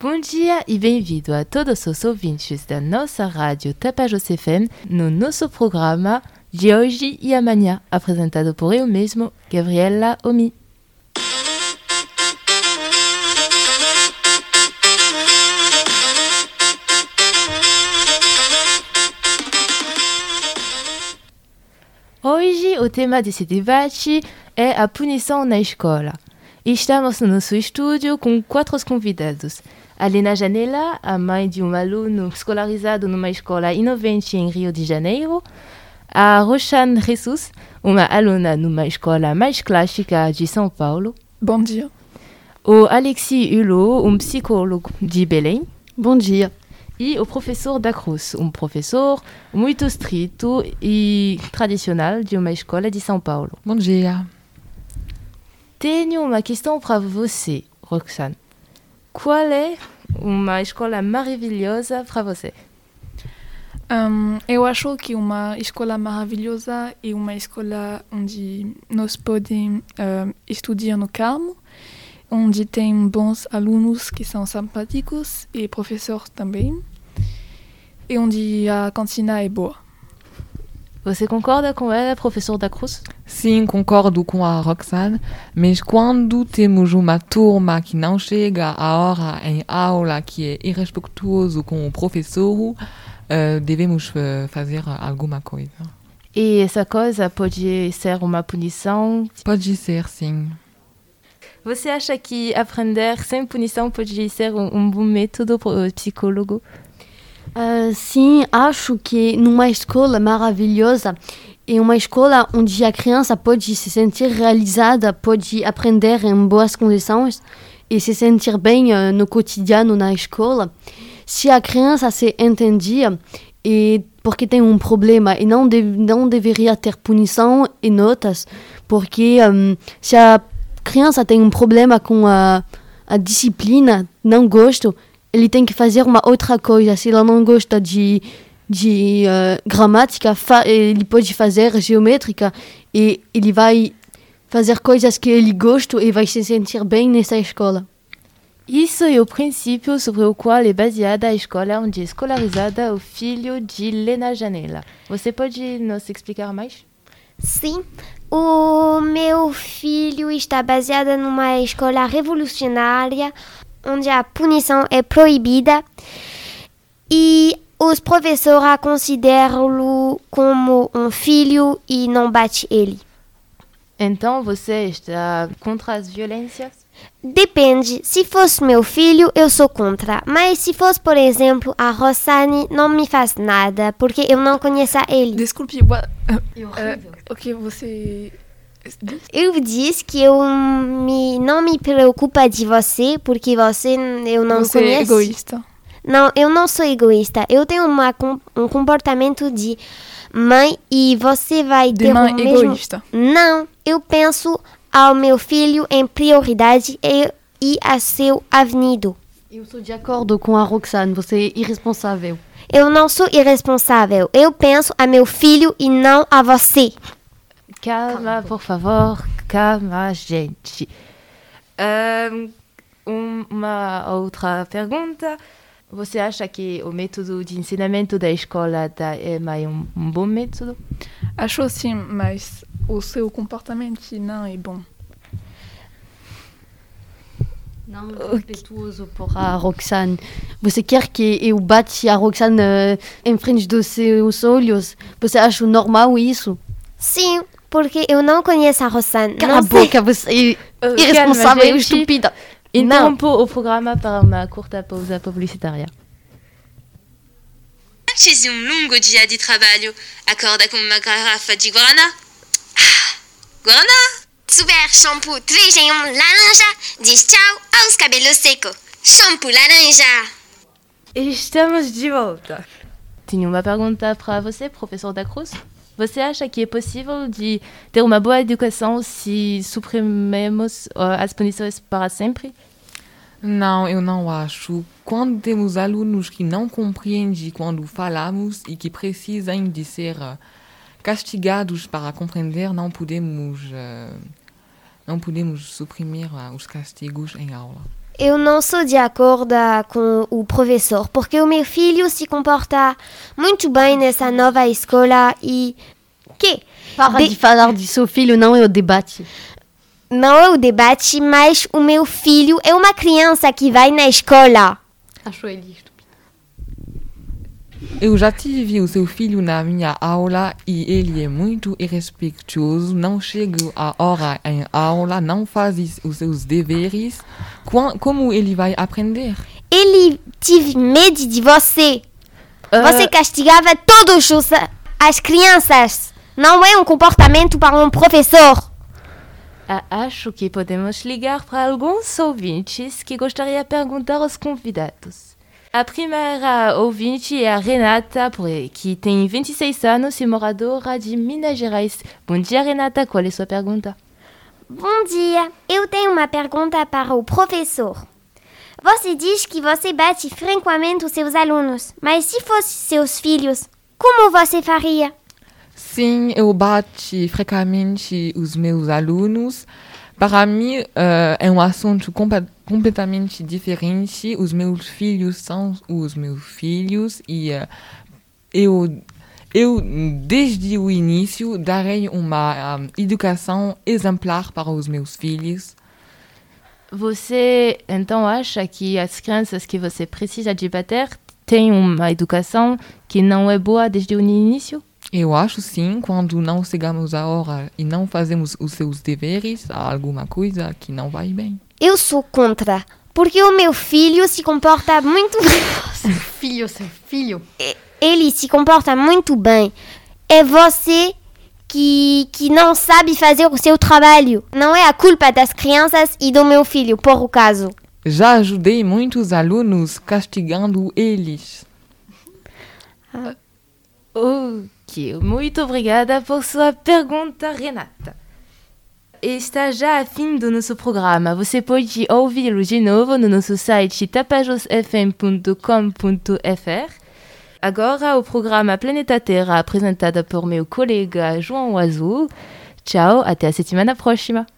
Bom dia e bem-vindo a todos os ouvintes da nossa rádio Tapajós FM no nosso programa de hoje e amanhã, apresentado por eu mesmo, Gabriela Omi. Hoje o tema desse debate é a punição na escola. Estamos no nosso estúdio com 4 convidados. A Lena Janela, a mãe de um aluno escolarizado numa escola inovante em Rio de Janeiro. A Roxane Jesus, uma aluna numa escola mais clássica de São Paulo. Bom dia. O Alexis Hulot, um psicólogo de Belém. Bom dia. E o professor da Cruz, um professor muito estrito e tradicional de uma escola de São Paulo. Bom dia. Tenho uma questão para você, Roxane. Qual é uma escola maravilhosa para você? Eu acho que uma escola maravilhosa é uma escola onde nós podemos estudar no calmo, onde tem bons alunos que são simpáticos e professores também, e onde a cantina é boa. Você concorda com ela, professor da Cruz? Sim, concordo com a Roxane, mas quando temos uma turma que não chega à hora em aula, que é irrespeituoso com o professor, devemos fazer alguma coisa. E essa coisa pode ser uma punição? Pode ser, sim. Você acha que aprender sem punição pode ser um bom método para o psicólogo? Sim, acho que numa escola maravilhosa é uma escola onde a criança pode se sentir realizada, pode aprender em boas condições e se sentir bem no cotidiano na escola. Se a criança se entendia e porque tem um problema e não deveria ter punição e notas, porque se a criança tem um problema com a disciplina, não gosto, ele tem que fazer uma outra coisa. Se ele não gosta de gramática, ele pode fazer geométrica e ele vai fazer coisas que ele gosta e vai se sentir bem nessa escola. Isso é o princípio sobre o qual é baseada a escola onde é escolarizada o filho de Lena Janela. Você pode nos explicar mais? Sim, o meu filho está baseado numa escola revolucionária onde a punição é proibida e os professores consideram-lo como um filho e não bate ele. Então você está contra as violências? Depende. Se fosse meu filho, eu sou contra. Mas se fosse, por exemplo, a Roxane, não me faz nada, porque eu não conheço ele. Desculpe, o que você disse? Eu disse que não me preocupa de você, porque eu não você conheço. É egoísta. Não, eu não sou egoísta. Eu tenho um comportamento de mãe e você vai De ter mãe o mesmo... egoísta. Não, eu penso ao meu filho em prioridade e a seu avenida. Eu sou de acordo com a Roxane, você é irresponsável. Eu não sou irresponsável. Eu penso a meu filho e não a você. Calma, por favor. Calma, gente. Uma outra pergunta. Você acha que o método de ensinamento da escola é mais um bom método? Acho sim, mas o seu comportamento não é bom. Não respeituoso por a Roxane. Você quer que eu bate a Roxane em frente dos seus olhos? Você acha normal isso? Sim, porque eu não conheço a Roxane. Cala a boca, você é irresponsável e estúpida. Interrompo o programa para uma curta pausa publicitária. Antes de um longo dia de trabalho, acorda com uma garrafa de Guaraná. Guaraná! Super shampoo 3 em 1 laranja diz tchau aos cabelos secos. Shampoo laranja! Estamos de volta. Tenho uma pergunta para você, professor da Cruz. Você acha que é possível de ter uma boa educação se suprimimos as punições para sempre? Não, eu não acho. Quando temos alunos que não compreendem quando falamos e que precisam de ser castigados para compreender, não podemos suprimir os castigos em aula. Eu não sou de acordo com o professor, porque o meu filho se comporta muito bem nessa nova escola e... Para de falar de seu filho, não é o debate. Não é o debate, mas o meu filho é uma criança que vai na escola. Acho ele estúpido. Eu já tive o seu filho na minha aula e ele é muito irrespeitoso, não chega a hora em aula, não faz os seus deveres. Como ele vai aprender? Ele tive medo de você. Você castigava todas as crianças. Não é um comportamento para um professor. Acho que podemos ligar para alguns ouvintes que gostaria de perguntar aos convidados. A primeira ouvinte é a Renata, que tem 26 anos e moradora de Minas Gerais. Bom dia, Renata. Qual é a sua pergunta? Bom dia. Eu tenho uma pergunta para o professor. Você diz que você bate frequentemente os seus alunos, mas se fossem seus filhos, como você faria? Sim, eu bati frequentemente os meus alunos. Para mim, é um assunto completamente diferente. Os meus filhos são os meus filhos e eu, desde o início, darei uma educação exemplar para os meus filhos. Você, então, acha que as crianças que você precisa de bater têm uma educação que não é boa desde o início? Eu acho sim, quando não chegamos à hora e não fazemos os seus deveres, há alguma coisa que não vai bem. Eu sou contra, porque o meu filho se comporta muito bem. Seu filho. Ele se comporta muito bem. É você que não sabe fazer o seu trabalho. Não é a culpa das crianças e do meu filho, por o caso. Já ajudei muitos alunos castigando eles. Ok, muito obrigada por sua pergunta, Renata. Está já a fim do nosso programa. Você pode ouvi-lo de novo no nosso site tapajosfm.com.fr. Agora o programa Planeta Terra, apresentado por meu colega João Azul. Tchau, até a semana próxima.